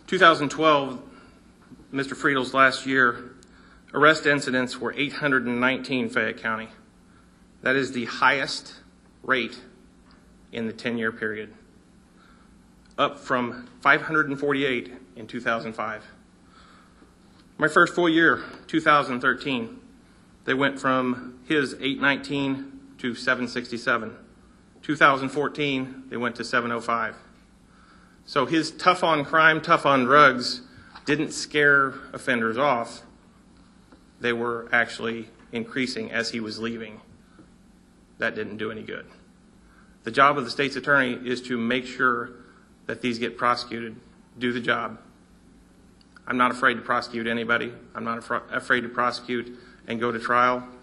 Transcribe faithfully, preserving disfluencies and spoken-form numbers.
two thousand twelve, Mister Friedel's last year, arrest incidents were eight hundred nineteen in Fayette County. That is the highest rate in the ten-year period, up from five hundred forty-eight in two thousand five. My first full year, two thousand thirteen, they went from his eight nineteen to seven sixty-seven. two thousand fourteen, they went to seven oh five. So his tough on crime, tough on drugs didn't scare offenders off. They were actually increasing as he was leaving. That didn't do any good. The job of the state's attorney is to make sure that these get prosecuted, do the job. I'm not afraid to prosecute anybody. I'm not afraid to prosecute and go to trial.